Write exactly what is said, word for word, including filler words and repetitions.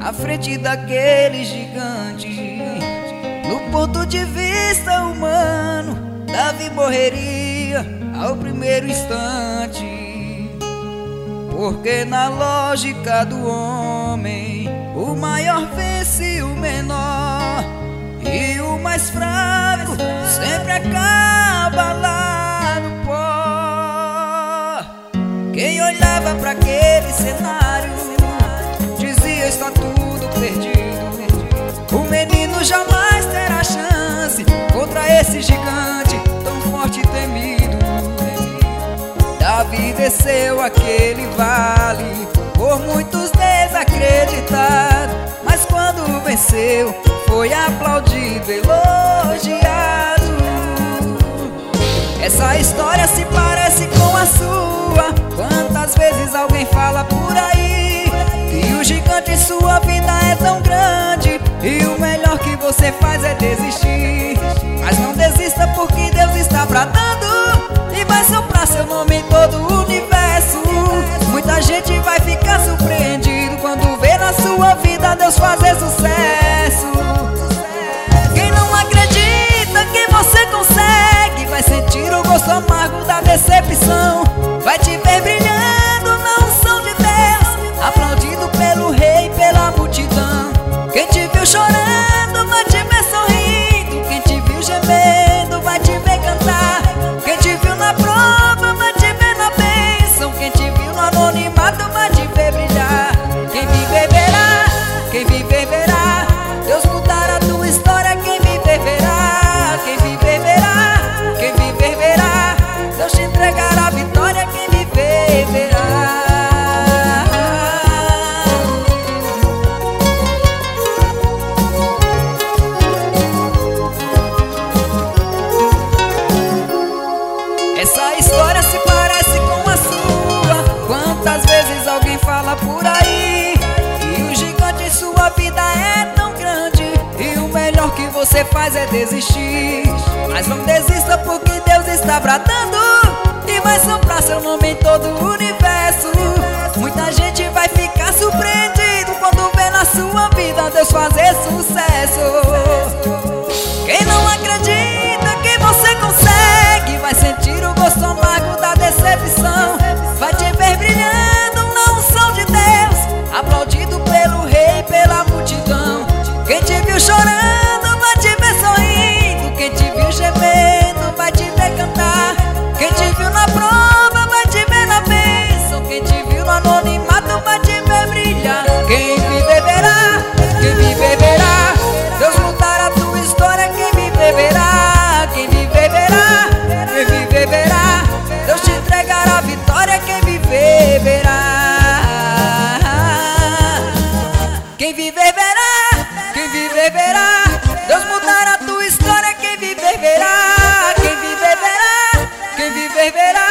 à frente daquele gigante. No ponto de vista humano, Davi morreria ao primeiro instante, porque na lógica do homem o maior vence o menor, e o mais fraco sempre acaba lá no pó. Quem olhava para aquele cenário dizia: está tudo perdido, o menino jamais terá chance contra esse gigante tão forte e temido. Davi desceu aquele vale, por muitos desacreditado, mas quando venceu foi aplaudido, elogiado. Essa história se parece com a sua. Quantas vezes alguém fala por aí que o gigante em sua vida é tão grande e o melhor que você faz é desistir. Mas não desista, porque Deus está bradando e vai soprar seu nome em todo o universo. Muita gente vai ficar surpreendido quando vê na sua vida Deus fazer sucesso. Quem não acredita que você consegue vai sentir o gosto amargo da decepção. Vai te ver brilhando na unção de Deus, aplaudido pelo rei e pela multidão. Quem te viu chorando vai te ver sorrindo, quem te viu gemendo vai te ver cantar. Quem te viu na prova vai te ver na bênção, quem te viu no anonimato vai te ver brilhar. Quem viver verá, quem viver verá, Deus mudará a tua história. Quem viver verá, quem viver verá, quem viver verá, Deus te entregará a vitória. Quem viver verá. Essa história se parece com a sua. Quantas vezes alguém fala por aí que o gigante em sua vida é tão grande e o melhor que você faz é desistir. Mas não desista, porque Deus está bradando e vai soprar seu nome em todo o universo. Muita gente vai ficar surpreendido quando vê na sua vida Deus fazer sucesso. Quem não acredita que você consegue vai sentir o gosto amargo da decepção. Vai te ver brilhando na unção de Deus, aplaudido pelo rei e pela multidão. Quem te viu chorando vai te ver sorrindo, quem te viu gemendo vai te ver cantar. Quem te viu na prova vai te ver na bênção, quem te viu no anonimato vai te ver brilhar. Quem viver verá, quem viver verá, Deus mudará a tua história. Quem viver verá, quem viver verá, quem viver verá, Deus te entregará a vitória. Quem viver verá, quem viver verá, quem viver verá, Deus mudará a tua história. Quem viver verá, quem viver verá, quem viver verá,